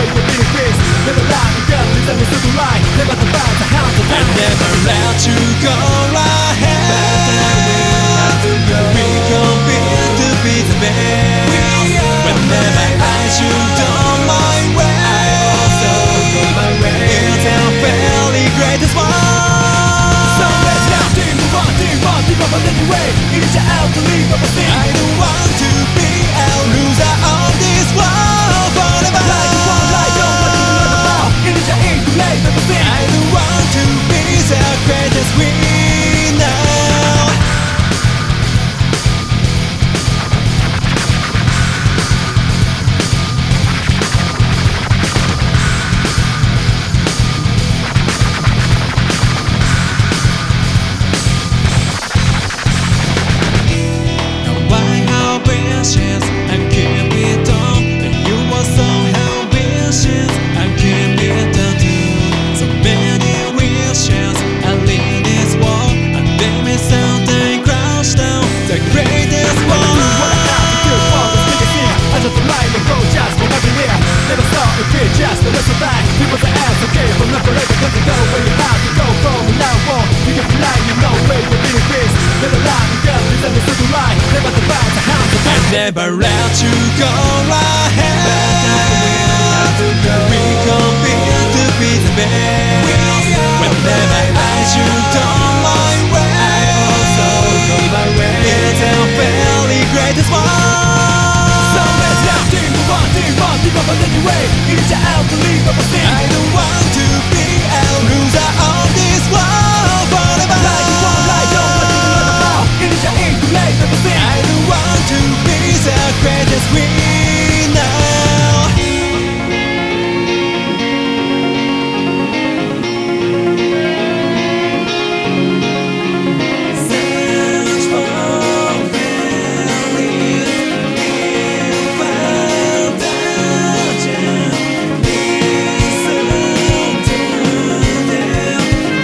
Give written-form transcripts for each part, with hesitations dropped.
for being peace. Never lie, and death is only to lie. Never survive the hound to die. I never let you go right ahead. We compete to be the best. Whenever I should on my way, I also go my way. It's our fairly greatest one. Somewhere now, team one, keep up on any way. It is your out to leave up a thing. I don't want to be a loser on this world forever. Like you want, like don't want to another fall. It is your aim to lay up a thing. I don't want to be the greatest winner. And keep it on, and you are so ambitious and keep it on too. So many wishes, I lead this war, and they miss out and crash down the greatest war. I do what I have to do for this biggest year. I just rely and go just for every year. Never stop and fear just to listen back. People say ask okay, from left forever, cause you go where you have to go from. Now on, you can fly, you know where you're being peace. Never lie, and death is only to lie. Never survive the hound to die. Never let you go right ahead. We compete to be the best. Whenever I should on my way, I also go my way. It's our fairly greatest one. Somewhere now, team one, keep up on any way. It is your out to leave up a thing. I don't want to be a loser on this world forever. Like you want, like don't want to another fall. It is your aim to lay up a thing. I don't want to be the greatest winner. Search for values in foundation. Listen to their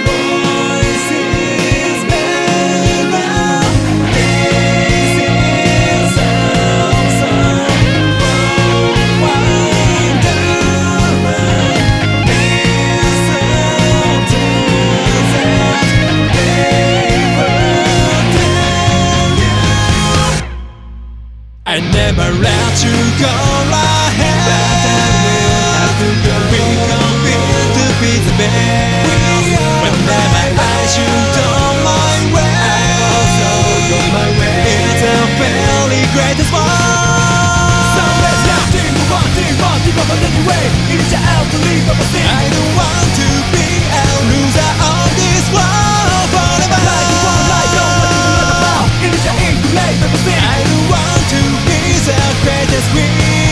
voices better. This is our song for wonderment. Listen to that they will tell you. I never let you go right ahead. We compete to be the best. Whenever I should on my way, I also go my way. It's our fairly greatest one. Somewhere now, team one, keep up on any way. It is your out to leave up a thing. I don't want to be a loser on this world forever. Like you want, like don't want to another fall. It is your aim to lay up a thing. I don't want to be the greatest winner.